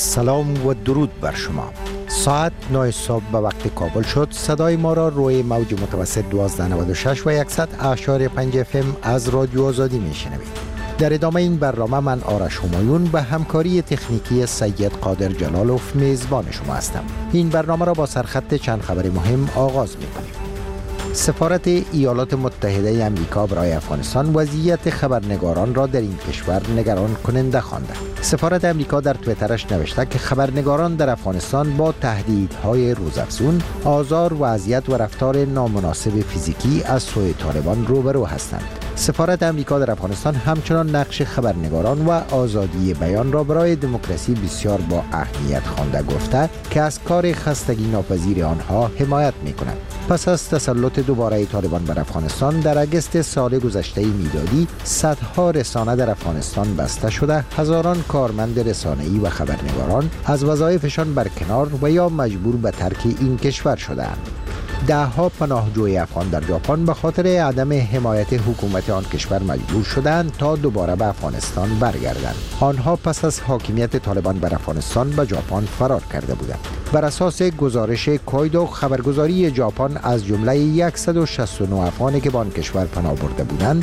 سلام و درود بر شما. ساعت 9 صبح به وقت کابل شد. صدای ما را روی موج متوسط 1296 و 100.5 FM از رادیو آزادی میشنوید. در ادامه این برنامه من آرش همایون به همکاری تکنیکی سید قادر جلالوف میزبان شما هستم. این برنامه را با سرخط چند خبر مهم آغاز میکنیم. سفارت ایالات متحده امریکا برای افغانستان وضعیت خبرنگاران را در این کشور نگران کننده خوانده. سفارت امریکا در توییترش نوشته که خبرنگاران در افغانستان با تهدیدهای روزافزون، آزار و اذیت و رفتار نامناسب فیزیکی از سوی طالبان روبرو هستند. سفارت امریکا در افغانستان همچنان نقش خبرنگاران و آزادی بیان را برای دموکراسی بسیار با اهمیت خوانده گفته که از کار خستگی ناپذیر آنها حمایت می‌کند. پس از تسلط دوباره طالبان بر افغانستان در اگست سال گذشته میلادی، صدها رسانه در افغانستان بسته شده، هزاران کارمند رسانه‌ای و خبرنگاران از وظایفشان برکنار و یا مجبور به ترک این کشور شدند. ده‌ها پناهجوی افغان در ژاپن به خاطر عدم حمایت حکومت آن کشور مجبور شدند تا دوباره به افغانستان برگردند. آنها پس از حاکمیت طالبان بر افغانستان به ژاپن فرار کرده بودند. بر اساس گزارش کویدو خبرگزاری ژاپن، از جمله 169 افغانی که به آن کشور پناه برده بودند،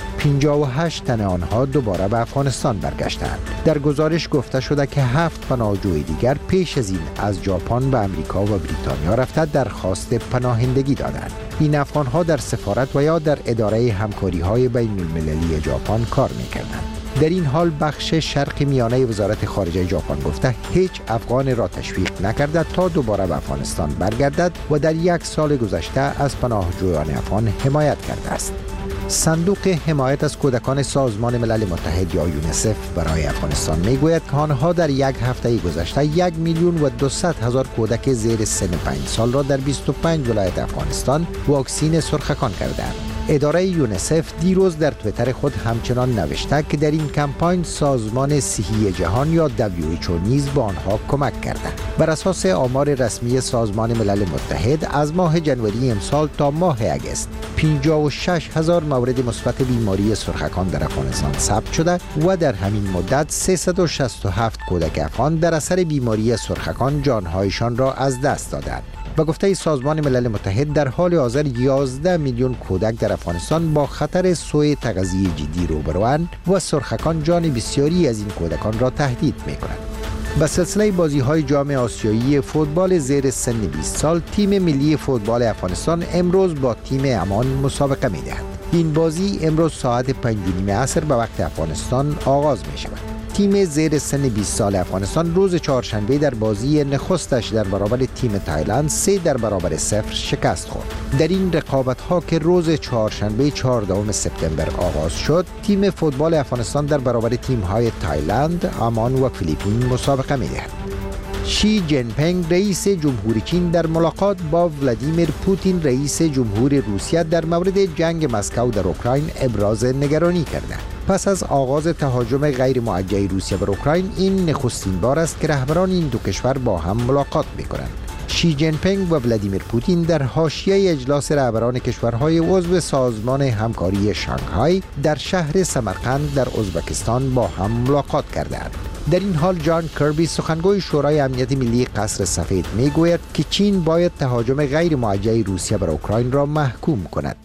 58 تن آنها دوباره به افغانستان برگشتند. در گزارش گفته شده که 7 پناهجوی دیگر پیش از این از ژاپن به امریکا و بریتانیا رفته درخواست پناهندگی دادند. این افغان‌ها در سفارت و یا در اداره همکاری‌های بین‌المللی ژاپن کار می‌کردند. در این حال بخش شرق میانه وزارت خارجه ژاپن گفته هیچ افغان را تشویق نکرده تا دوباره به افغانستان برگردد و در 1 سال گذشته از پناهجویان افغان حمایت کرده است. صندوق حمایت از کودکان سازمان ملل متحد یا یونیسف برای افغانستان میگوید که آنها در 1 هفته گذشته 1,200,000 کودک زیر سن 5 سال را در 25 ولایت افغانستان واکسین سرخکان کردند. اداره یونیسف دیروز در توییتر خود همچنان نوشته که در این کمپاین سازمان صحی جهان یا WHO نیز به آنها کمک کرده. بر اساس آمار رسمی سازمان ملل متحد، از ماه جنوری امسال تا ماه اگست 56,000 مورد مثبت بیماری سرخکان در افغانستان ثبت شده و در همین مدت 367 کودک افغان در اثر بیماری سرخکان جانهایشان را از دست دادند. به گفته سازمان ملل متحد، در حال حاضر 11 میلیون کودک در افغانستان با خطر سوء تغذیه جدی روبروند و سرخکان جان بسیاری از این کودکان را تهدید می‌کنند. به سلسله بازی‌های جام آسیایی فوتبال زیر سن 20 سال، تیم ملی فوتبال افغانستان امروز با تیم عمان مسابقه می‌دهد. این بازی امروز ساعت 5:30 عصر به وقت افغانستان آغاز می‌شود. تیم زیر سن 20 سال افغانستان روز چهارشنبه در بازی نخستش در برابر تیم تایلند 3-0 شکست خورد. در این رقابت‌ها که روز چهارشنبه 14 سپتامبر آغاز شد، تیم فوتبال افغانستان در برابر تیم‌های تایلند، عمان و فیلیپین مسابقه می‌دهد. شی جین پینگ رئیس جمهوری چین در ملاقات با ولادیمیر پوتین رئیس جمهور روسیه در مورد جنگ مسکو در اوکراین ابراز نگرانی کرده. پس از آغاز تهاجم غیر موجه روسیه بر اوکراین، این نخستین بار است که رهبران این دو کشور با هم ملاقات می‌کنند. شی جین پینگ و ولادیمیر پوتین در حاشیه اجلاس رهبران کشورهای عضو سازمان همکاری شانگهای در شهر سمرقند در ازبکستان با هم ملاقات کردند. در این حال جان کربی، سخنگوی شورای امنیت ملی قصر سفید، میگوید که چین باید تهاجم غیر موجه روسیه بر اوکراین را محکوم کند.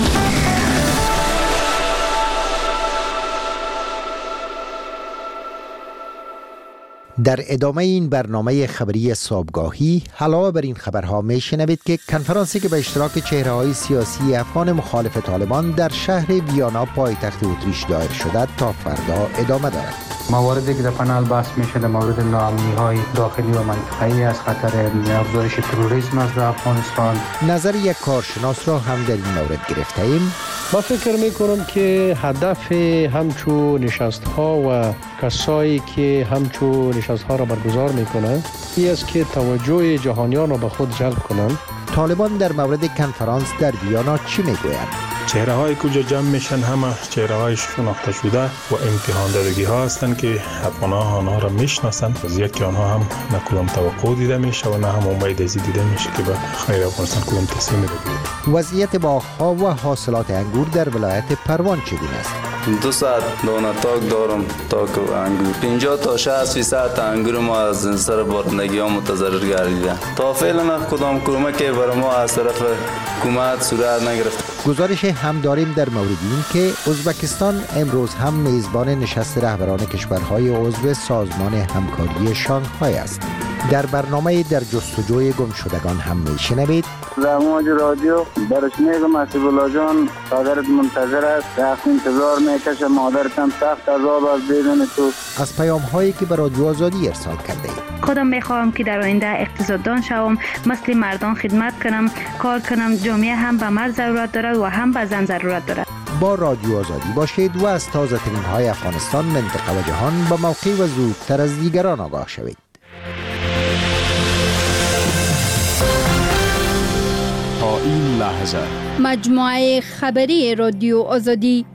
در ادامه این برنامه خبری صبحگاهی، علاوه بر این خبرها میشنوید که کنفرانسی که به اشتراک چهره‌های سیاسی افغان مخالف طالبان در شهر ویانا پایتخت اتریش دایر شده تا فردا ادامه دارد. مواردی که در پنل بحث میشه در مورد ناامنی‌های داخلی و منطقه‌ای از خطر افزایش تروریسم است در افغانستان. نظر یک کارشناس را هم در این مورد گرفته ایم. ما فکر میکنم که هدف همچو نشست‌ها و کسایی که همچو نشست‌ها را برگزار میکنند این است که توجه جهانیان را به خود جلب کنند. طالبان در مورد کنفرانس در ویانا چی میگویند؟ چهره های کجا جمع میشن همه چهره های شناخته شده و امتحان دادگی ها هستند که افغان ها آنها را میشناسند. وضعیت که آنها هم نه کدام توقع دیده میشه و نه هم امید ازی دیده میشه که به خیر افغانستان کدام تصمیم بگیره. وضعیت باغ‌ها و حاصلات انگور در ولایت پروان چگونه است؟ 200 دانه تاک دارم، تاک انگور. 50 تا 60% انگور ما از سر بارندگی ها متضرر گردیده. تا فعلا کدام کمکی برای ما از طرف حکومت صورت نگرفت. گزارش هم داریم در مورد این که ازبکستان امروز هم میزبان نشست رهبران کشورهای عضو سازمان همکاری شانگهای است. در برنامه در جستجوی گمشدگان هم میشنوید. در موج رادیو برش میگم حسیب الله جان پدرت منتظر است، رفت انتظار میکشه، مادرتم سخت عذاب از دیدن تو. از پیام هایی که به رادیو آزادی ارسال کرده اید. خودم میخواهم که در آینده اقتصاددان شوم، مثل مردان خدمت کنم، کار کنم. جامعه هم به مرد ضرورت دارد و هم به زن ضرورت دارد. با رادیو آزادی باشید و از تازه ترین های افغانستان، منطقه و جهان به موقع و زودتر از دیگران آگاه شوید. تا این لحظه مجموعه خبری رادیو آزادی.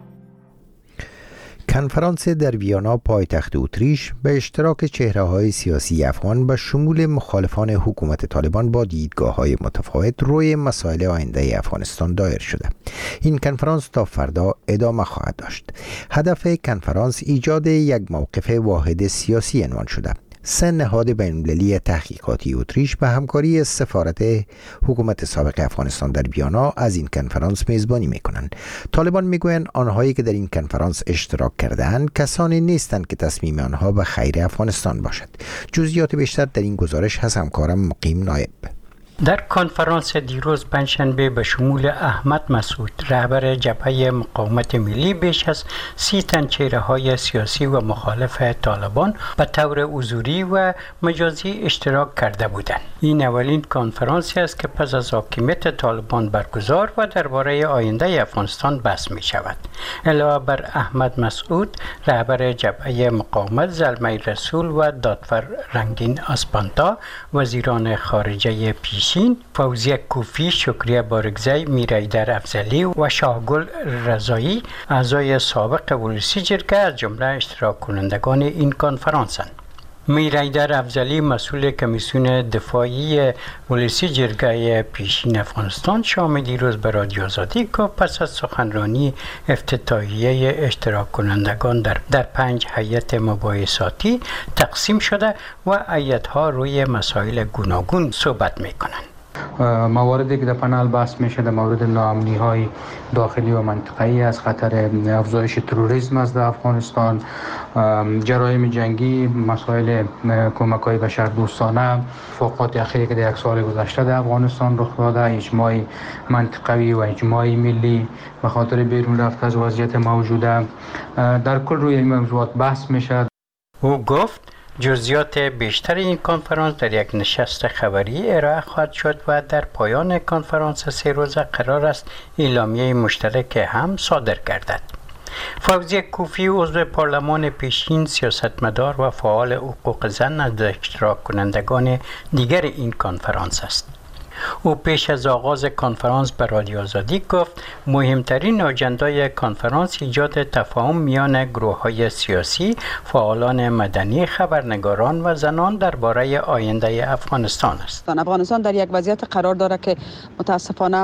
کنفرانس در ویانا پایتخت اتریش به اشتراک چهره‌های سیاسی افغان به شمول مخالفان حکومت طالبان با دیدگاه‌های متفاوت روی مسائل آینده افغانستان دایر شده. این کنفرانس تا فردا ادامه خواهد داشت. هدف کنفرانس ایجاد یک موقف واحد سیاسی عنوان شده. 3 نهاد بین‌المللی تحقیقاتی اتریش به همکاری سفارت حکومت سابق افغانستان در ویانا از این کنفرانس میزبانی میکنند. طالبان میگویند آنهایی که در این کنفرانس اشتراک کردند کسانی نیستند که تصمیم آنها به خیر افغانستان باشد. جزئیات بیشتر در این گزارش از همکارم مقیم نایب. در کنفرانس دیروز پنجشنبه به شمول احمد مسعود رهبر جبهه مقاومت ملی بیش از 30 تن چهره‌های سیاسی و مخالف طالبان به طور حضوری و مجازی اشتراک کرده بودند. این اولین کنفرانسی است که پس از حاکمیت طالبان برگزار و درباره آینده افغانستان بحث می شود. علاوه بر احمد مسعود رهبر جبهه مقاومت، زلمه رسول و دادفر رنگین اسپانتا وزیران خارجه پیش فوزیه کوفی، شکریه بارگزی، میرایدر افضلی و شاهگل رضایی اعضای سابق ولسی جرگه از جمله اشتراک کنندگان این کنفرانسند. میرایدر افضلی مسئول کمیسیون دفاعی ولسی جرگه پیشین افغانستان شام دیروز به رادیو آزادی گفت پس از سخنرانی افتتاحیه اشتراک کنندگان در 5 هیئت مباحثاتی تقسیم شده و هیئت‌ها روی مسائل گوناگون صحبت می‌کنند. مواردی که در پنل بحث میشه در مورد ناامنی‌های داخلی و منطقه‌ای از خطر افزایش تروریسم از افغانستان، جرایم جنگی، مسائل کمک‌های بشردوستانه، فوقات اخیری که در 1 سال گذشته در افغانستان رخ داده، اجماع منطقوی و اجماع ملی به خاطر بیرون رفت از وضعیت موجوده، در کل روی این موضوعات بحث میشه. او گفت جزئیات بیشتر این کنفرانس در یک نشست خبری ارائه خواهد شد و در پایان کنفرانس 3 روزه قرار است اعلامیه مشترک هم صادر گردد. فوزیه کوفی عضو پارلمان پیشین، سیاستمدار و فعال حقوق زن از اشتراک کنندگان دیگر این کنفرانس است. او پیش از آغاز کنفرانس به رادیو آزادی گفت مهمترین آجندای کنفرانس ایجاد تفاهم میان گروه‌های سیاسی، فعالان مدنی، خبرنگاران و زنان درباره آینده افغانستان است. افغانستان در یک وضعیت قرار دارد که متاسفانه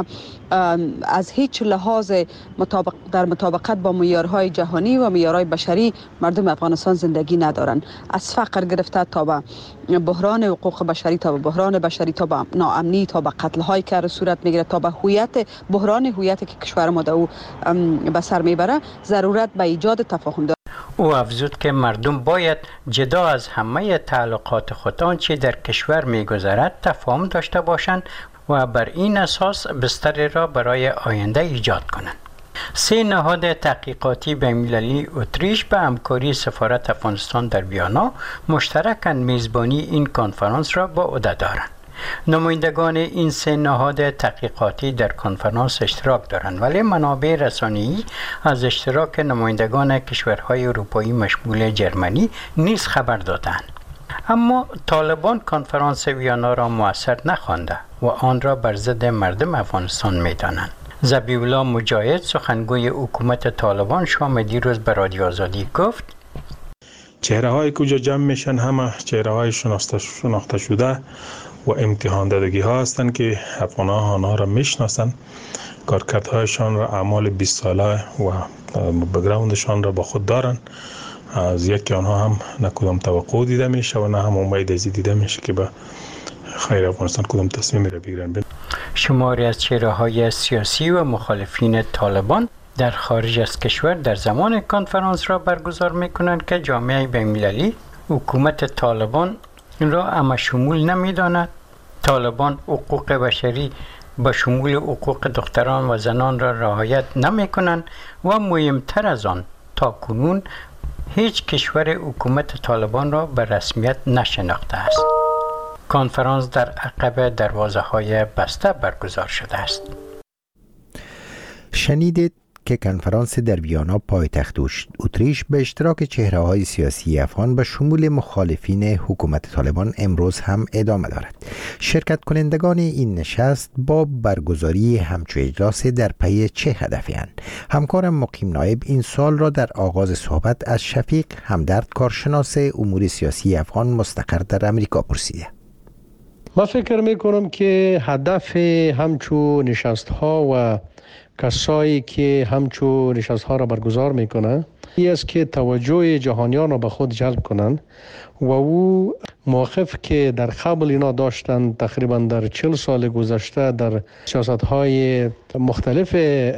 از هیچ لحاظ در مطابقت با معیارهای جهانی و معیارهای بشری مردم افغانستان زندگی ندارند. از فقر گرفته تا به بحران حقوق بشری، تا به بحران بشری، تا به ناامنی، تا به قتل های که صورت میگیره، تا به بحران هویت که کشور ما او به سر میبره، ضرورت به ایجاد تفاهم دارد. او افزود که مردم باید جدا از همه تعلقات خود آنچه در کشور میگذرد تفاهم داشته باشند و بر این اساس بستری را برای آینده ایجاد کنند. 3 نهاد تحقیقاتی بین‌المللی اتریش به همکاری سفارت افغانستان در ویانا مشترکاً میزبانی این کنفرانس را به عهده دارند. نمایندگان این 3 نهاد تحقیقاتی در کنفرانس اشتراک دارند، ولی منابع رسانه‌ای از اشتراک نمایندگان کشورهای اروپایی مشمول جرمنی نیز خبر دادند. اما طالبان کنفرانس ویانا را مؤثر نخوانده و آن را بر ضد مردم افغانستان می‌دانند. ذبیح الله مجاهد سخنگوی حکومت طالبان شام دیروز به رادیو آزادی گفت چهره های کجا جمع میشن همه چهره های شناخته شده و امتحان دادگی ها هستند که افغان ها آنها را میشناسند، کارکردهایشان را اعمال 20 ساله و بگراوندشان را با خود دارند. از یکی آنها هم نه کدام توقع دیده میشه و نه هم امید ازی دیده میشه که به خیر افغانستان کدام تصمیمی را بگیرن. شماری از چهره‌های سیاسی و مخالفین طالبان در خارج از کشور در زمان کنفرانس را برگزار می‌کنند که جامعه بین‌المللی حکومت طالبان را همشمول نمی‌داند. طالبان حقوق بشری به شمول حقوق دختران و زنان را رعایت نمی‌کنند و مهمتر از آن تاکنون هیچ کشور حکومت طالبان را به رسمیت نشناخته است. کنفرانس در عقب دروازه‌های بسته برگزار شده است. شنیدید که کنفرانس در ویانا پایتخت اتریش به اشتراک چهره‌های سیاسی افغان به شمول مخالفین حکومت طالبان امروز هم ادامه دارد. شرکت کنندگان این نشست با برگزاری همچو اجلاس در پی چه هدفی اند؟ همکارم مقیم نایب این سال را در آغاز صحبت از شفیق همدرد کارشناس امور سیاسی افغان مستقر در امریکا پرسیده. من فکر میکنم که هدف همچو نشست ها و کسایی که همچو نشست ها را برگزار میکنه این است که توجه جهانیان را به خود جلب کنند و او موقف که در قبل اینا داشتن تقریبا در 40 سال گذشته در سیاست های مختلف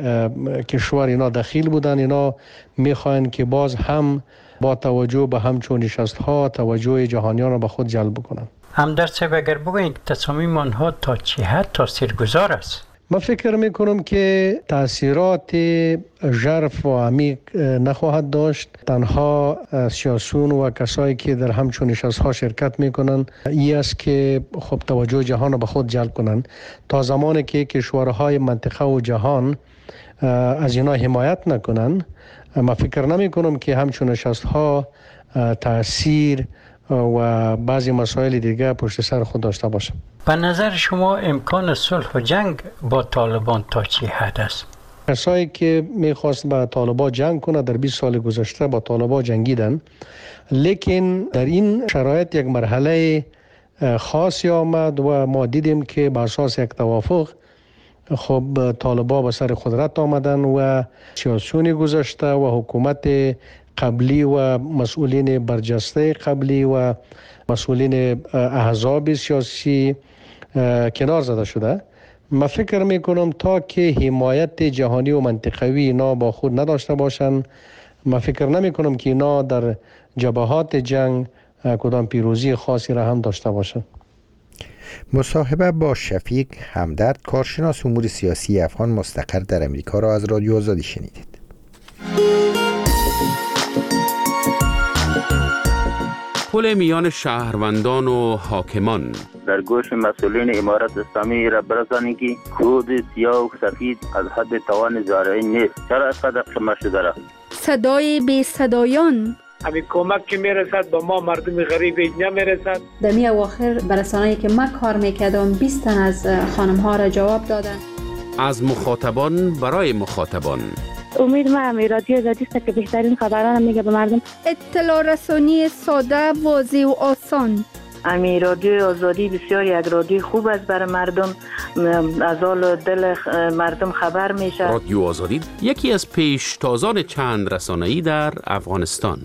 کشور اینا دخیل بودن، اینا میخواین که باز هم با توجه به همچون نشست ها توجه جهانیان را به خود جلب کنند. همدرد صاحب اگر بگویید تصامیم آنها تا چه حد تاثیرگذار است؟ من فکر میکنم که تاثیرات ژرف و عمیق نخواهد داشت. تنها سیاسیون و کسایی که در همچون نشست‌ها شرکت میکنن این است که خب توجه جهان را به خود جلب کنند تا زمانی که کشورهای منطقه و جهان از اینا حمایت نکنن. من فکر نمیکنم که همچون نشست‌ها تاثیر و بعضی مسائل دیگه پشت سر خود داشته باشه. به نظر شما امکان صلح و جنگ با طالبان تا چه حد است؟ کسایی که میخواست با طالبان جنگ کنه در 20 سال گذشته با طالبان جنگیدن، لیکن در این شرایط یک مرحله خاصی آمد و ما دیدیم که بر اساس یک توافق خب طالبان به سر قدرت آمدن و سیاسیون گذشته و حکومت قبلی و مسئولین برجسته قبلی و مسئولین احزاب سیاسی کنار زده شده. من فکر میکنم تا که حمایت جهانی و منطقوی اینا با خود نداشته باشن، من فکر نمیکنم که اینا در جبهات جنگ کدام پیروزی خاصی را هم داشته باشن. مصاحبه با شفیق همدرد کارشناس امور سیاسی افغان مستقر در امریکا را از رادیو آزادی شنیدید. پل میان شهروندان و حاکمان در گوش مسئولین امارت اسلامی را برسانی که کود سیاه و سفید از حد توان زارعی نیست. چرا اینقدر خمه شده را؟ صدای بی صدایان همین کمک که میرسد با ما مردم غریب نمیرسد. در می اواخر برسانه‌ای که من کار میکردم 20 تن از خانم ها را جواب دادن. از مخاطبان برای مخاطبان. امید ما رادیو آزادی است که بهترین خبران میگه به مردم. اطلاع رسانی ساده، واضح و آسان. امی رادیو آزادی بسیار یک رادیو خوب است برای مردم، از حال دل مردم خبر میشه. رادیو آزادی یکی از پیشتازان چند رسانه‌ای در افغانستان.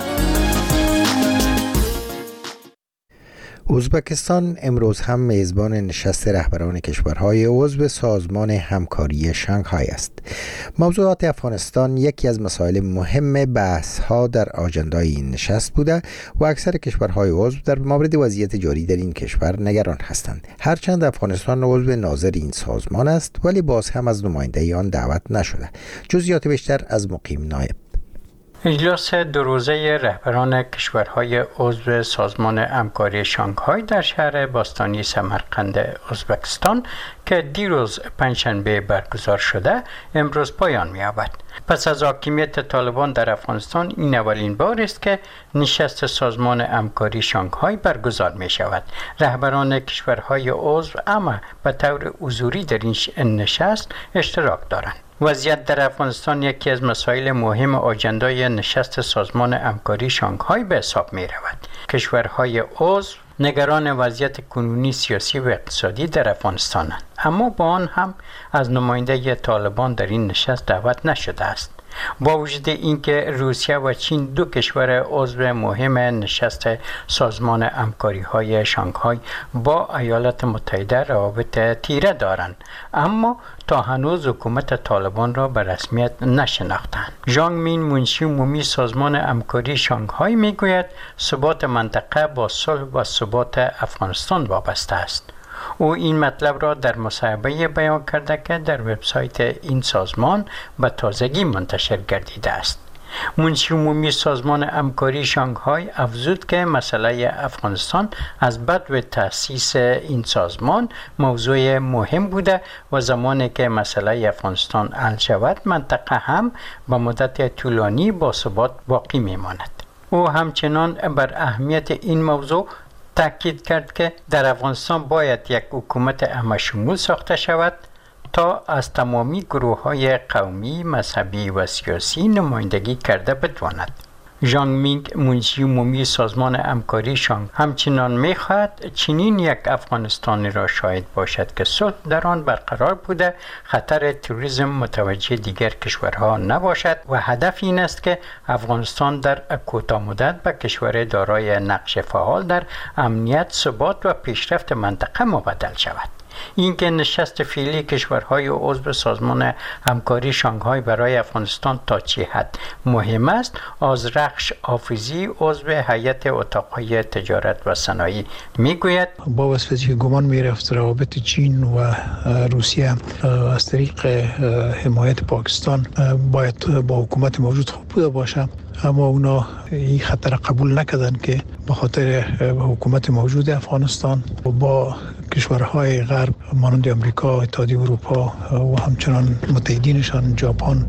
ازبکستان امروز هم میزبان نشست رهبران کشورهای عضو سازمان همکاری شانگهای است. موضوعات افغانستان یکی از مسائل مهم بحث‌ها در آجندای این نشست بوده و اکثر کشورهای عضو در مورد وضعیت جاری در این کشور نگران هستند. هرچند افغانستان عضو ناظر این سازمان است ولی باز هم از نماینده آن دعوت نشده. جزئیات بیشتر از مقیم نایب. اجلاس دو روزه رهبران کشورهای عضو سازمان همکاری شانگهای در شهر باستانی سمرقند ازبکستان که دیروز پنجشنبه برگزار شده امروز پایان می‌یابد. پس از حاکمیت طالبان در افغانستان این اولین بار است که نشست سازمان همکاری شانگهای برگزار می شود. رهبران کشورهای عضو اما به طور حضوری در این نشست اشتراک دارند. وضعیت در افغانستان یکی از مسائل مهم آجندای نشست سازمان همکاری شانگهای به حساب می رود. کشورهای عضو نگران وضعیت کنونی سیاسی و اقتصادی در افغانستانند، اما با آن هم از نماینده طالبان در این نشست دعوت نشده است. با وجود اینکه روسیه و چین دو کشور عضو مهم نشست سازمان همکاری های شانگهای با ایالات متحده روابط تیره دارند، اما تا هنوز حکومت طالبان را به رسمیت نشناختند. ژانگ مین منشی عمومی سازمان همکاری شانگهای میگوید ثبات منطقه با صلح و ثبات افغانستان وابسته است. او این مطلب را در مصاحبه بیان کرده که در وبسایت این سازمان به تازگی منتشر گردیده است. منشی عمومی سازمان همکاری شانگهای افزود که مسئله افغانستان از بدو تأسیس این سازمان موضوع مهم بوده و زمانی که مسئله افغانستان حل شود منطقه هم به مدت طولانی با ثبات باقی میماند. او همچنان بر اهمیت این موضوع تاکید کرد که در افغانستان باید یک حکومت همه‌شمول ساخته شود تا از تمامی گروه‌های قومی، مذهبی و سیاسی نمایندگی کرده بتواند. ژانگ مینگ منشی عمومی سازمان همکاری شانگ همچنان می‌خواهد چنین یک افغانستانی را شاهد باشد که صلح در آن برقرار بوده، خطر تروریسم متوجه دیگر کشورها نباشد و هدف این است که افغانستان در کوتاه مدت به کشور دارای نقش فعال در امنیت، ثبات و پیشرفت منطقه مبدل شود. اینکه نشست فعلی کشورهای عضو سازمان همکاری شانگهای برای افغانستان تا چه حد مهم است، آذرخش حافظی عضو هیئت اتاقهای تجارت و صنایع میگوید با واسطه که گمان میرفت روابط چین و روسیه از طریق حمایت پاکستان باید با حکومت موجود خوب بوده باشه، اما اونا این خطر قبول نکردن که به خاطر حکومت موجود افغانستان و با کشورهای غرب مانند امریکا، اتحادیه اروپا و همچنان متحدینشان ژاپن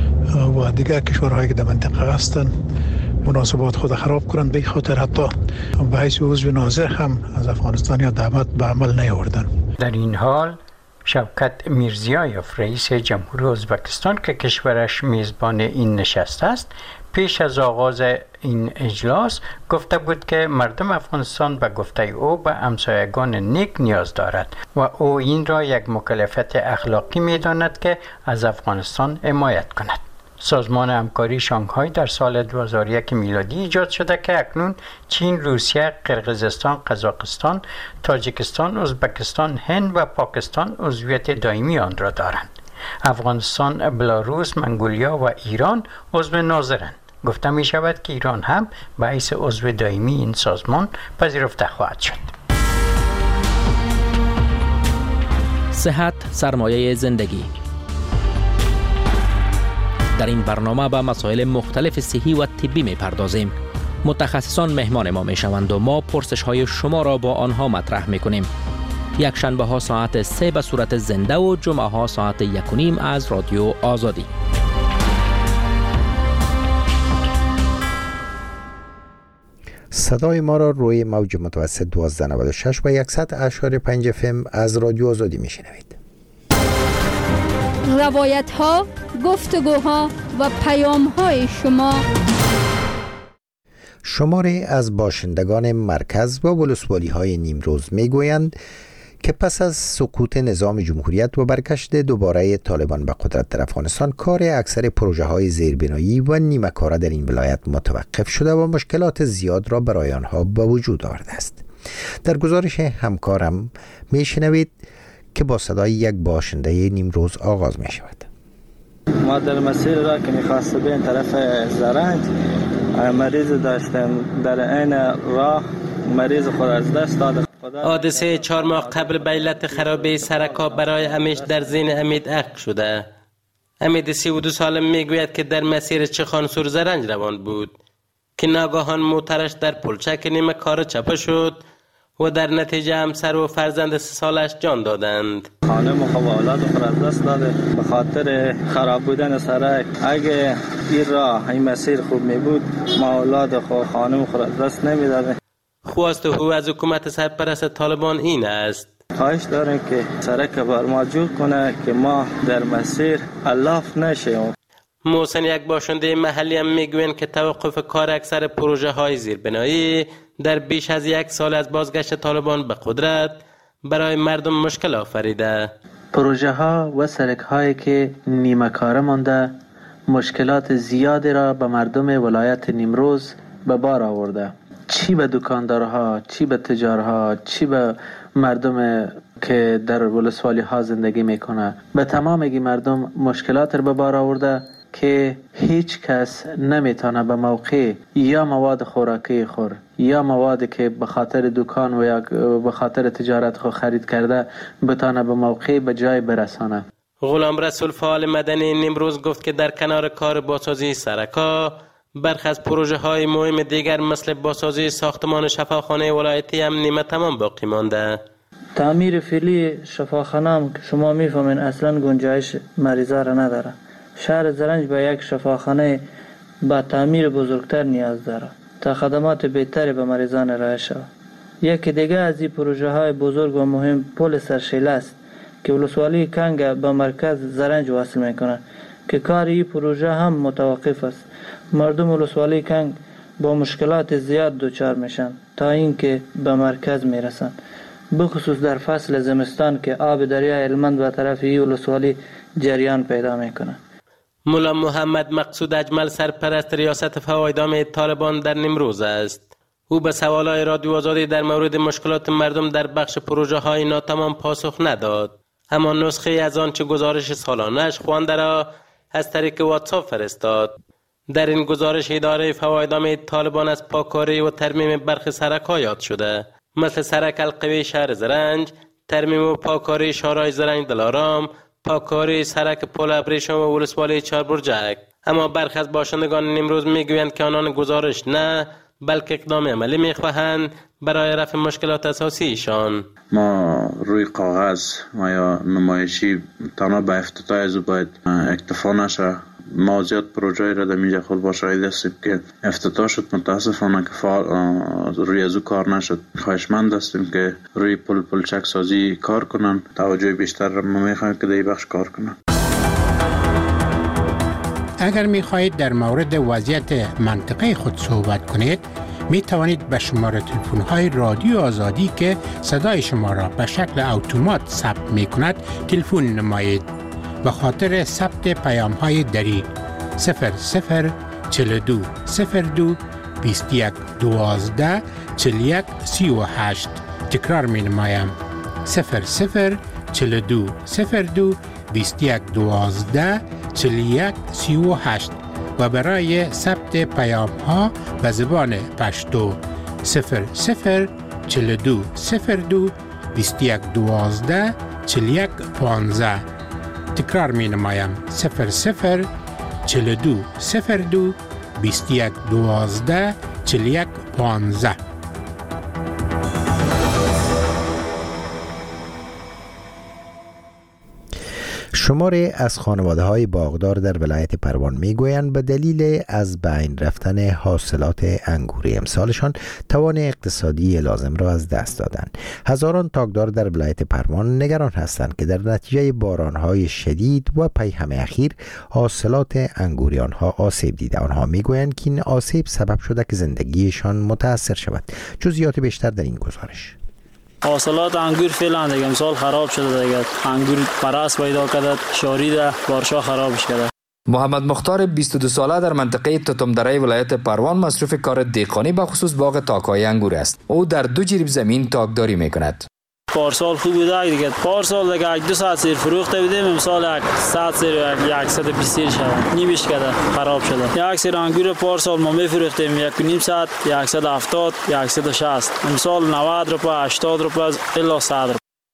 و دیگر کشورهایی که در منطقه هستند مناسبات خود خراب کنند. به خاطر حتی به حیث عضو ناظر هم از افغانستان یا دعوت به عمل نیاوردن. در این حال شوکت میرزیایف رئیس جمهوری ازبکستان که کشورش میزبان این نشست است، پیش از آغاز این اجلاس گفته بود که مردم افغانستان به گفته او به همسایگان نیک نیاز دارد و او این را یک مکلفیت اخلاقی می‌داند که از افغانستان حمایت کند. سازمان همکاری شانگهای در سال 2001 میلادی ایجاد شده که اکنون چین، روسیه، قرقیزستان، قزاقستان، تاجیکستان، ازبکستان، هند و پاکستان عضویت دائمی آن را دارند. افغانستان، بلاروس، منگولیا و ایران عضو ناظرند. گفته می شود که ایران هم به حیث عضو دائمی این سازمان پذیرفته خواهد شد. صحت سرمایه زندگی. در این برنامه به مسائل مختلف صحی و طبی می پردازیم. متخصصان مهمان ما می شوند و ما پرسش های شما را با آنها مطرح می کنیم. یک شنبه ها ساعت 3 به صورت زنده و جمعه ها ساعت 1:30 از رادیو آزادی. صدای ما را روی موج متوسط 1296 و 100.5 FM از رادیو آزادی میشنوید. روایت ها، گفتگوها و پیام های شما. شماری از باشندگان مرکز و ولسوالی های نیمروز میگویند که پس از سقوط نظام جمهوریت و برگشت دوباره طالبان به قدرت در افغانستان، کار اکثر پروژه های زیربنایی و نیمه کاره در این ولایت متوقف شده و مشکلات زیاد را برای آنها به وجود آورده است. در گزارش همکارم میشنوید که با صدای یک باشنده نیمروز آغاز می شود. ما در مسیر را که می‌خواست به این طرف زرنج مریض داشتم، در این راه مریض خود از دست داد. حادثه 4 ماه قبل به علت خرابی سرکاب برای همیشه در ذهن امید عقد شده. امید 32 ساله میگوید که در مسیر چخانسور زرنج روان بود که ناگهان موترش در پلچک نیمه کار چپه شد و در نتیجه همسر و فرزند 3 سالش جان دادند. خانم و اولاد خود از دست داده به خاطر خراب بودن سرک. اگه این راه این مسیر خوب می بود ما اولاد خود خانم خود از دست نمی داده. خواست او از حکومت سرپرست طالبان این است: خواهش دارم که سرک بر ما جور کنه که ما در مسیر الاف نشیم. محسن یک باشنده محلی هم میگویند که توقف کار اکثر پروژه های زیربنایی در بیش از 1 سال از بازگشت طالبان به قدرت برای مردم مشکل آفریده. پروژه ها و سرک هایی که نیمه کاره مانده مشکلات زیادی را به مردم ولایت نیمروز به بار آورده. چی به دکاندارها، چی به تجارها، چی به مردم که در ولسوالی ها زندگی میکنه. به تمام مردم مشکلات را به بار آورده که هیچ کس نمیتونه به موقع یا مواد خوراکی خور یا موادی که به خاطر دکان و یا به خاطر تجارت خود خرید کرده بتونه به موقع به جای برسانه. غلام رسول فعال مدنی نیمروز گفت که در کنار کار بازسازی سرک‌ها برخی از پروژه های مهم دیگر مثل بازسازی ساختمان شفاخانه ولایتی هم نیمه تمام باقی مانده. تعمیر فعلی شفاخانه هم که شما میفهمین اصلا گنجایش مریضا را نداره. شهر زرنج به یک شفاخانه با تعمیر بزرگتر نیاز داره تا خدمات بهتری به مریضان ارائه شود. یکی دیگه از این پروژه های بزرگ و مهم پل سرشیله است که ولسوالی کنگ به مرکز زرنج وصل میکنه که کار این پروژه هم متوقف است. مردم ولسوالی کنگ با مشکلات زیاد دچار میشن تا اینکه به مرکز میرسن، بخصوص در فصل زمستان که آب دریای هلمند به طرف این ولسوالی جریان پیدا میکنه. مولا محمد مقصود اجمل سرپرست ریاست فوایدام طالبان در نیمروز است. او به سوالای رادیو آزادی در مورد مشکلات مردم در بخش پروژه های ناتمام پاسخ نداد، اما نسخه از آنچه گزارش سالانه‌اش خوانده را از طریق واتساپ فرستاد. در این گزارش اداره فوایدام طالبان از پاکاری و ترمیم برخی سرک‌ها یاد شده، مثل سرک القوی شهر زرنج، ترمیم و پاکاری شارع زرنج دلارام، پاکاری سرک پل ابریشم و ولسوالی چهاربرجک. اما برخی از باشندگان نیمروز میگویند که آنان گزارش نه بلکه اقدام عملی میخواهند برای رفع مشکلات اساسی ایشان. ما روی کاغذ ما یا نمایشی تنها به افتتاح از باید اکتفا نشه. ما زیاد پروژه را در اینجا خود با شاهد هستیم که افتتاح شد، متاسفانه که روی از او کار نشد. خواهشمند هستیم که روی پلچک سازی کار کنن. توجه بیشتر را ما میخواهیم که در این بخش کار کنن. اگر میخواهید در مورد وضعیت منطقه خود صحبت کنید، می توانید به شماره تلفن های رادیو آزادی که صدای شما را به شکل اتومات ثبت می کند تلفن نمایید. به خاطر ثبت پیام های دری 0042 02 21 12 41 38. تکرار می نمایم 0042 02 21 12 41 38 و برای ثبت پیام ها به زبان پشتو 0042 02 21 12 41 15. تکرار می نمایم 0042 02 21 12 41 15. شماری از خانواده‌های باغدار در ولایت پروان میگویند به دلیل از بین رفتن حاصلات انگوری امسالشان توان اقتصادی لازم را از دست دادند. هزاران تاکدار در ولایت پروان نگران هستند که در نتیجه باران‌های شدید و پیهم اخیر حاصلات انگوری آنها آسیب دیده. آنها میگویند که این آسیب سبب شده که زندگیشان متاثر شود. جزئیات بیشتر در این گزارش. حاصلات انگور فعلا دیگه امسال خراب شده دیگه. انگور پرست پیدا کرده، شاریده، بارشا خرابش کرده. محمد مختار 22 ساله در منطقه توتمدره ولایت پروان مصروف کار دهقانی به خصوص باغ تاک‌های انگور است. او در 2 جریب زمین تاکداری میکند. پارسال خوب بوده دیگه. پارسال دیگه 200 سیر فروخته بودیم، امسال 100 سیر 120 سیر شده. نیمش کرده، خراب شده. یک سیر انگور پارسال ما میفروختیم 1.5 ساعت 170 160. امسال 90 روپیه 80 روپیه الا 100 روپیه.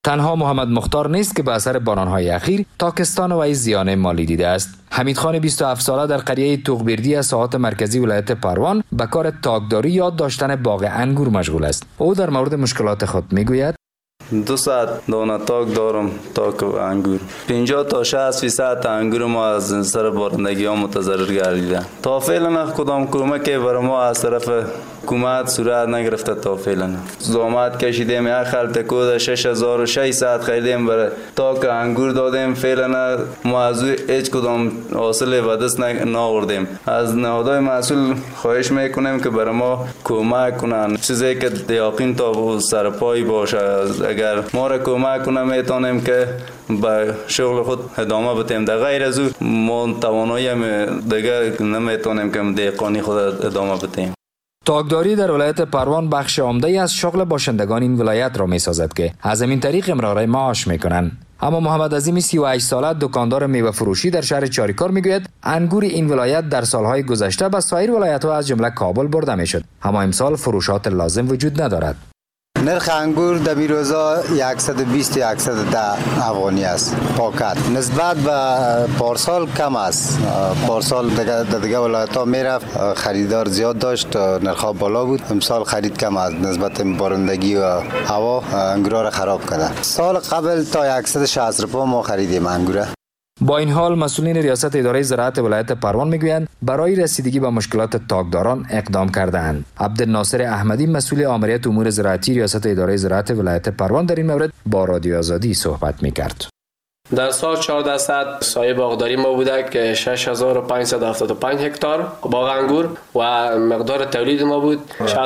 تنها محمد مختار نیست که به اثر باران‌های اخیر تاکستان و زیان مالی دیده است. حمید خان 27 ساله در قریه توغبردی از ساحات مرکزی ولایت پروان به کار تاکداری یاد داشتن باغ انگور مشغول است. او در مورد مشکلات خود میگوید: 200 دانه تاک دارم، تاک انگور. 50 تا 60% انگور ما از سر بارندگی ها متضرر گردیده. تا فعلا کدام کمکی برای ما از طرف حکومت صورت نگرفته. تا فعلا زحمت کشیدیم، یک خلط کود 6600 خریدیم برای تاک انگور دادیم. فعلا ما از هیچ کدام حاصل به دست نآوردیم. از نهادهای مسئول خواهش میکنیم که برای ما کمک کنن، چیزی که یقین تا سر پای باشه. اگر ما را کمک کنه میتونیم که به شغل خود ادامه بدیم. در غیر از او ما توانایی دیگه نمیتونیم که دهقانی خود ادامه بدیم. تاکداری در ولایت پروان بخش عمده‌ای از شغل باشندگان این ولایت را می‌سازد که از همین طریق امرار معاش می‌کنند. اما محمد عظیم 38 ساله دکاندار میوه فروشی در شهر چاریکار میگوید انگور این ولایت در سالهای گذشته به سایر ولایت‌ها از جمله کابل برده میشد، اما امسال فروشات لازم وجود ندارد. نرخ انگور در بیروزا 120 110 افغانی است پاکت. نسبت به پارسال کم است. پارسال دیگه ولایت ها میرفت، خریدار زیاد داشت، نرخ بالا بود. امسال خرید کم است نسبت بارندگی و هوا انگور را خراب کرده. سال قبل تا 160 روپیه ما خریدیم انگور. با این حال مسئولین ریاست اداره زراعت ولایت پروان میگویند برای رسیدگی به مشکلات تاکداران اقدام کرده‌اند. عبدالناصر احمدی مسئول آمریت امور زراعتی ریاست اداره زراعت ولایت پروان در این مورد با رادیو آزادی صحبت میکرد. در سال 1400 سایه باغداری ما بوده که 6575 هکتار باغ انگور و مقدار تولید ما بود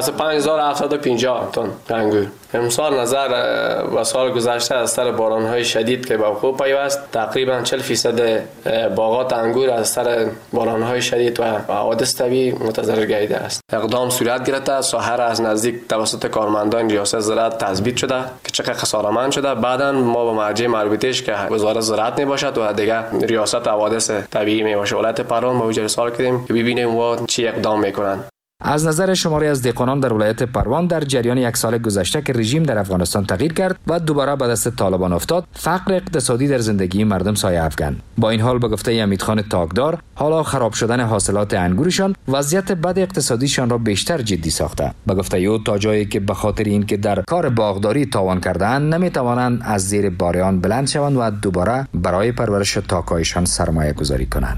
65750 تن انگور. امسال نظر و سال گذشته از سر باران‌های شدید که به وقوع پیوست تقریبا 40% باغات انگور از سر باران‌های شدید و حوادث طبیعی متضرر گردیده است. اقدام صورت گرفته، ساحه را از نزدیک توسط کارمندان ریاست زراعت تثبیت شده که چقدر خسارتمند شده. بعداً ما به مرجع مربوطه‌اش که وزارت زراعت میباشد و دیگه ریاست حوادث طبیعی میباشه ولایت پروان ما ارسال کردیم که ببینیم و چی اقدام میکنن. از نظر شماری از دهقانان در ولایت پروان در جریان یک سال گذشته که رژیم در افغانستان تغییر کرد و دوباره به دست طالبان افتاد، فقر اقتصادی در زندگی مردم سایه افکند. با این حال به گفته حمید خان تاکدار، حالا خراب شدن حاصلات انگورشان وضعیت بد اقتصادیشان را بیشتر جدی ساخته. به گفته او تا جایی که به خاطر اینکه در کار باغداری تاوان کرده‌اند نمیتوانند از زیر بار بلند شوند و دوباره برای پرورش تاک‌هایشان سرمایه گذاری کنند.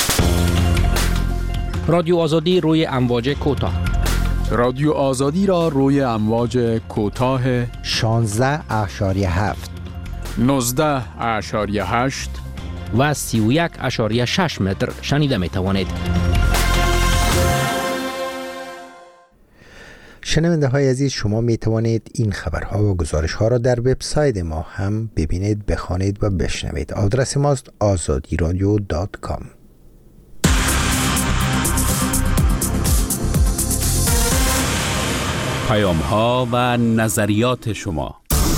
رادیو آزادی روی امواج کوتاه. رادیو آزادی را روی امواج کوتاه 16.7 19.8 و 31.6 متر شنیده می توانید. شنونده های عزیز، شما می توانید این خبرها و گزارش ها را در وبسایت ما هم ببینید، بخوانید و بشنوید. آدرس ماست azadiradio.com. پیام ها و نظریات شما.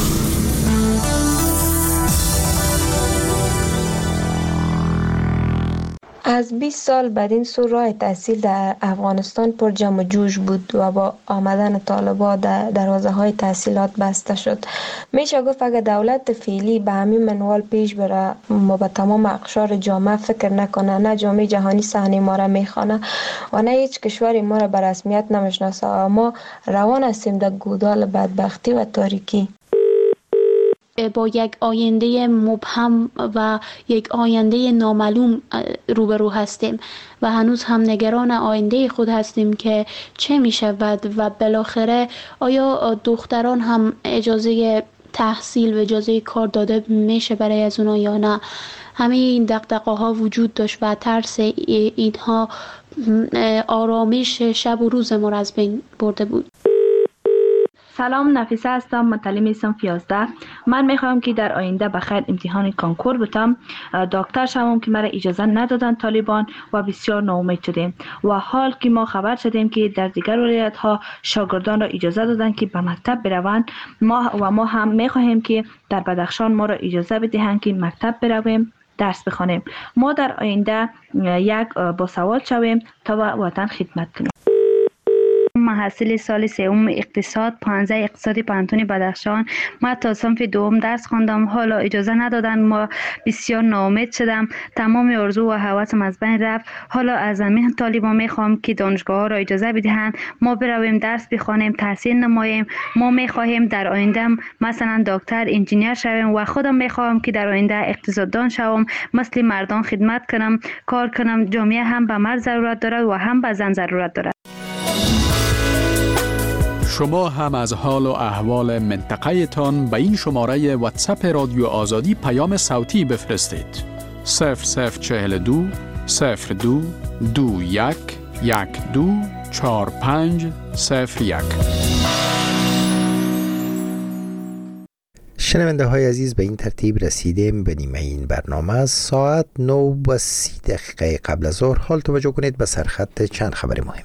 از 20 سال بعد این سو راه تحصیل در افغانستان پر جمع و جوش بود و با آمدن طالبان دروازه های تحصیلات بسته شد. میشه گفت اگر دولت فعلی به همین منوال پیش بره ما به تمام اقشار جامعه فکر نکنه، نه جامعه جهانی صحنه ما را میخوانه و نه هیچ کشوری ما را به رسمیت نمیشناسه و ما روان هستیم در گودال بدبختی و تاریکی. با یک آینده مبهم و یک آینده نامعلوم روبرو هستیم و هنوز هم نگران آینده خود هستیم که چه می شود و بالاخره آیا دختران هم اجازه تحصیل و اجازه کار داده میشه برای از اونا یا نه. همه این دغدغه ها وجود داشت و ترس اینها آرامش شب و روز ما را از بین برده بود. سلام، نفیسه هستم، متعلم صنف 11. من میخوام که در آینده بخیر امتحان کانکور بتم، دکتر شوم که مرا اجازه ندادن طالبان و بسیار ناامید شدیم و حال که ما خبر شدیم که در دیگر ولایت ها شاگردان را اجازه دادن که به مکتب بروند، ما هم میخواهیم که در بدخشان ما را اجازه بدهند که مکتب برویم درس بخوانیم. ما در آینده یک باسواد شویم تا وطن خدمت کنیم. محصل سال سوم اقتصاد 15 اقتصادی پانتون بدخشان. ما تا صنف دوم درس خواندم. حالا اجازه ندادن. ما بسیار ناامید شدم. تمام آرزو و هوسم از بین رفت. حالا از همین طالبان میخوام که دانشگاه ها را اجازه بدهند ما برویم درس بخوانیم، تحصیل نماییم. ما میخواهیم در آینده مثلا دکتر، انجینیر شویم و خودم میخوام که در آینده اقتصاددان شوم، مثل مردان خدمت کنم، کار کنم. جامعه هم به مرد ضرورت دارد و هم به زن ضرورت دارد. شما هم از حال و احوال منطقه تان به این شماره واتساپ رادیو آزادی پیام صوتی بفرستید. 0042 02 21 12 45 01. شنونده های عزیز، به این ترتیب رسیدیم به نیمه این برنامه. ساعت 9:30 قبل از ظهر. حال توجه کنید به سرخط چند خبر مهم.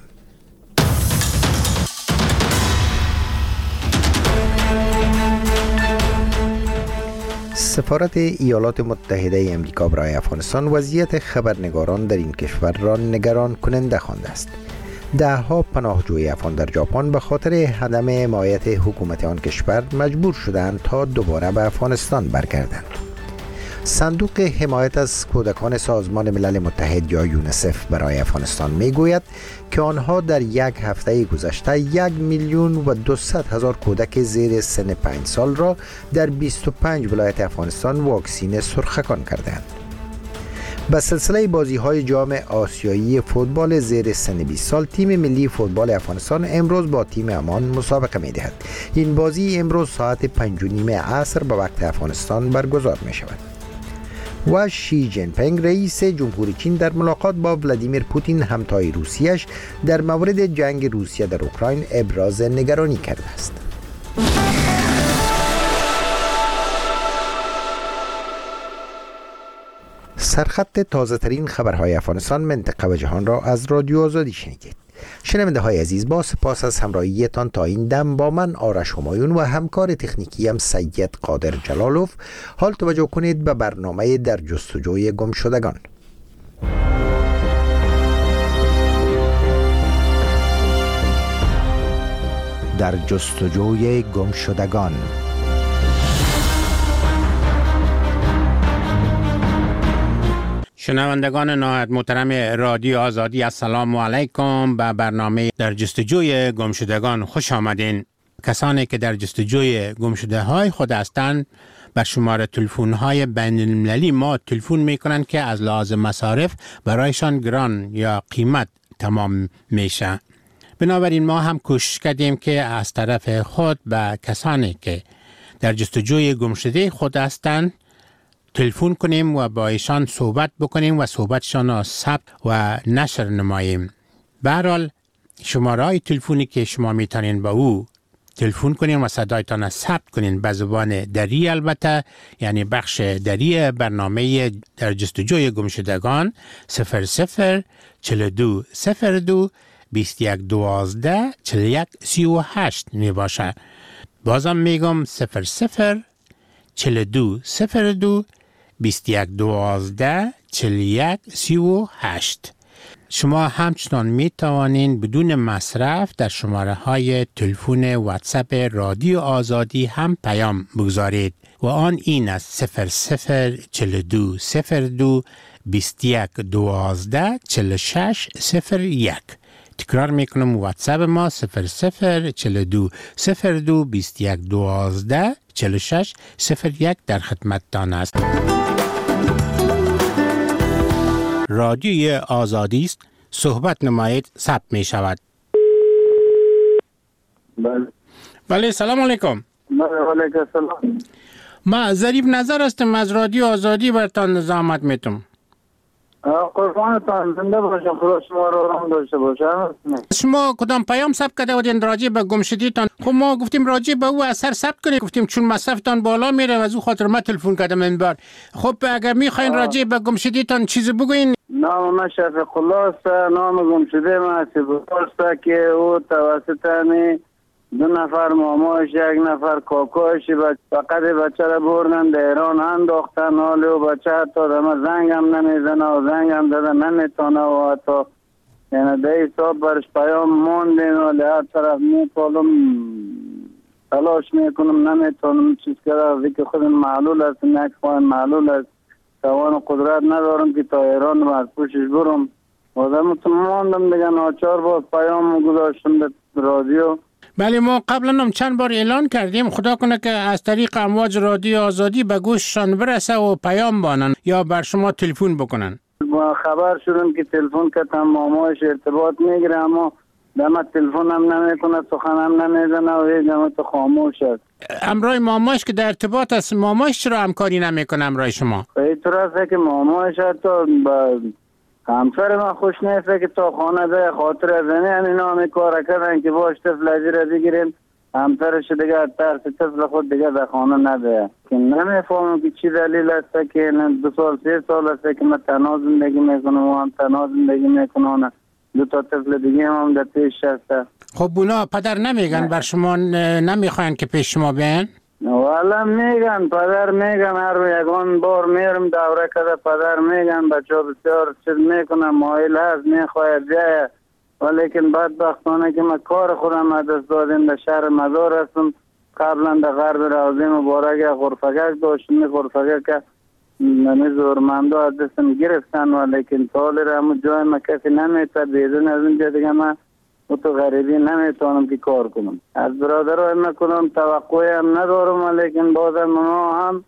سفارت ایالات متحده امریکا برای افغانستان وضعیت خبرنگاران در این کشور را نگران کننده خوانده است. دهها پناهجوی افغان در ژاپن به خاطر عدم حمایت حکومت آن کشور مجبور شدند تا دوباره به افغانستان برگردند. صندوق حمایت از کودکان سازمان ملل متحد یا یونیسف برای افغانستان میگوید که آنها در یک هفته گذشته 1,200,000 کودک زیر سن 5 سال را در 25 ولایت افغانستان واکسین سرخکان کردند. به سلسله بازی‌های جام آسیایی فوتبال زیر سن 20 سال، تیم ملی فوتبال افغانستان امروز با تیم عمان مسابقه می‌دهد. این بازی امروز ساعت 5:30 عصر به وقت افغانستان برگزار می‌شود. و شی جین پینگ رئیس جمهوری چین در ملاقات با ولادیمیر پوتین همتای روسیه‌اش در مورد جنگ روسیه در اوکراین ابراز نگرانی کرده است. سرخط تازه ترین خبرهای افغانستان، منطقه و جهان را از رادیو آزادی شنیدید. شنونده های عزیز، با سپاس از همراهیتان تا این دم با من آرش همایون و همکار تکنیکیم سید قادر جلالوف. حال توجه کنید به برنامه در جستجوی گمشدگان. در جستجوی گمشدگان. شنوندگان نهایت محترم رادیو آزادی، السلام علیکم. به برنامه در جستجوی گمشدگان خوش آمدین. کسانی که در جستجوی گمشده های خود هستند به شماره تلفن های بین المللی ما تلفن میکنند که از لحاظ مصارف برایشان گران یا قیمت تمام میشه. بنابراین ما هم کوشش کردیم که از طرف خود به کسانی که در جستجوی گمشده خود هستند تلفن کنیم و با ایشان صحبت بکنیم و صحبتشان را ثبت و نشر نماییم. به هر حال شماره های تلفنی که شما میتونین با او تلفن کنین و صدایتان را ثبت کنین به زبان دری، البته یعنی بخش دری برنامه در جستجوی گمشدگان 00 42 02 21 12 41 38 می باشه. بازم میگم 00 42 02 21 12 41 38. شما همچنان می توانید بدون مصرف در شماره های تلفن واتساپ رادیو آزادی هم پیام بگذارید و آن این است 00 42 02 21 12 46 01. تکرار میکنم، واتساپ ما 00 42 02 21 12 46 01 در خدمتتان است. رادیوی آزادی است، صحبت نمایید، ثبت می شود. بله سلام علیکم. علیکم السلام. ما ظریف نظر هستم از رادیو آزادی برتان زحمت میتم. قربانتان، زنده باشم، خدا شما رو رحم داشته باشه. شما کدام پیام ثبت کرده بودین راجع به گمشدگیتان؟ خب ما گفتیم راجع به او اثر ثبت کنید، گفتیم چون مصرفتان بالا میره و از او خاطر ما تلفن کردم این بار. خب اگر میخواین راجع به گمشدگیتان چیزی بگوین. نام من شفیق الله است. نام گمشده من است که او توسط 2 نفر ماماش، 1 نفر کاکاش فقط بچه را بردن در ایران انداختن. حالی و بچه حتی دم زنگ هم نمیزنه و زنگ هم داده نمیتونه و حتی یعنی در حساب برش پیام موندین ولی هر طرف میپالم تلاش میکنم نمیتونم چیز کرده که خودم معلول است یک خواهیم معلول است توان قدرت ندارم که تا ایران رو از پوشش برم آدم تو موندم دیگه ناچار باز پیام گذاشتم به رادیو. بله ما قبلا هم چند بار اعلان کردیم خدا کنه که از طریق امواج رادیو آزادی به گوششان برسه و پیام بانن یا بر شما تلفن بکنن. ما خبر شدیم که تلفن کردم مامایش ارتباط میگیره اما دم تلفن هم نمیکنه سخن هم نمیزنه و هیچ دم تو خاموش است. امرای مامایش که در ارتباط است مامایش چرا همکاری نمیکنه امرای شما؟ اینطور است که مامایش حتی همسر من خوش نیست که تا خانه ده خاطر از این نامی کار کردن که باش طفل ازیره بگیریم همسرش دیگه ترس طفل خود دیگه در خانه نده که نمیفهمم که چی دلیل است که 2 سال 3 سال است که من تنها زندگی میکنم و هم تنها زندگی میکنم 2 تا طفل دیگه هم در پیش هست. خب اونا پدر نمیگن بر شما نمیخواین که پیش شما بیان؟ والا میگن پدر میگن هر یکان بار میرم دوره کده پدر میگن بچه ها بسیار چیز میکنم مایل هست میخواید بیایه ولیکن بدبختانه که من کار خودم از دست دادیم در شهر مزار هستم قبلا در غرب روضه مبارک غرفگک داشتم غرفگک که زورمنده از دستم گرفتن ولیکن تالی را همون جای من کسی نمیتر بیدون از اونجا دیگه من و تو غریبی نمیتونم که کار کنم از برادرای من کنم توقعی هم ندارم ولیکن بازم ما هم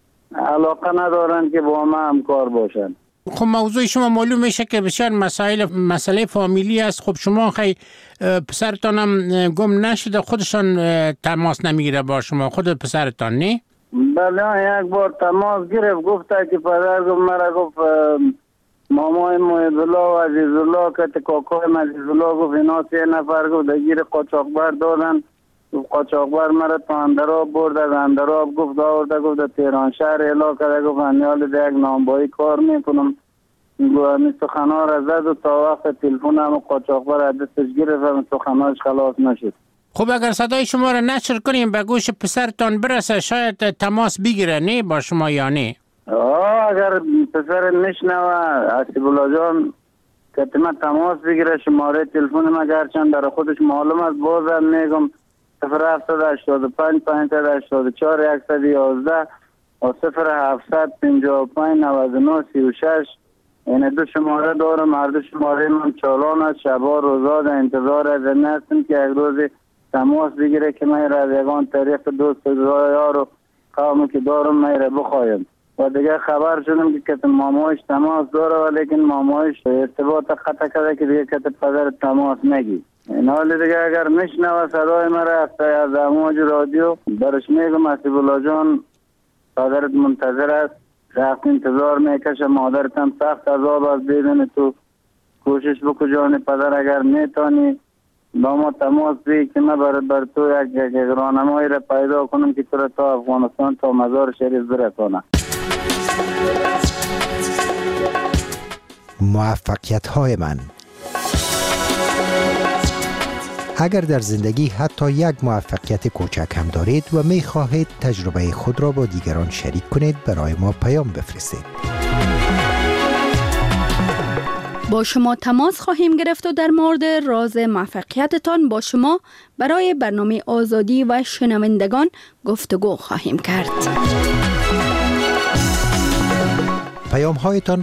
علاقه ندارن که با ما هم کار باشن. خب موضوع شما معلوم میشه که بسیار مسئله فامیلی است. خب شما خیلی پسرتان هم گم نشده خودشان تماس نمیگیره با شما خود پسرتان نه؟ بله یک بار تماس گرفت گفته که پدر گفت مرا گفت مامای محب‌الله و عزیزالله که کاکای عزیزالله گفت اینا 3 نفر گفت دگیر قاچاقبر دادن قاچاقبر مرا تا اندراب برد از اندراب گفت آورده گفت تهران شهر اعلام کرده گفت انیال یک نامبایی کار میکنم گفت سخنا را زد و تا وقت تلفن هم قاچاقبر از دستش گرفت و سخناش خلاص نشد. خب اگر صدای شما را نشر کنیم به گوش پسرتان برسه شاید تماس بگیره نه با شما یا نه؟ اگر پسر نشنوه حسیب الله جان که من تماس بگیره شماره تلفن من گرچند در خودش معلوم است بازم میگم 0785 584 111 و 0755 99 36 این 2 شماره دارم هر 2 شماره من چالان است شبا روزا در انتظار از این هستم که یک روز تماس بگیره که من را از یگان طریق دوست یار و قومی که دارم من را بخوایم و دیگه خبر شدم که کت مامایش تماس داره ولیکن مامایش ارتباط قطع کرده که دیگه کت پدر تماس نگی این حال دیگه اگر نشنوه صدای مرا از امواج رادیو برش میگم حسیب الله جان پدرت منتظر است سخت انتظار میکشه مادرت هم سخت عذاب است بدون تو کوشش بکو جان پدر اگر میتونی با ما تماس بگیر که من بر تو یک راهنمایی را پیدا کنم که تو را تا افغانستان تا مزار شریف برسانم. موفقیت های من. اگر در زندگی حتی یک موفقیت کوچک هم دارید و می خواهید تجربه خود را با دیگران شریک کنید برای ما پیام بفرستید. با شما تماس خواهیم گرفت و در مورد راز موفقیتتان با شما برای برنامه آزادی و شنوندگان گفتگو خواهیم کرد. پیام هایتان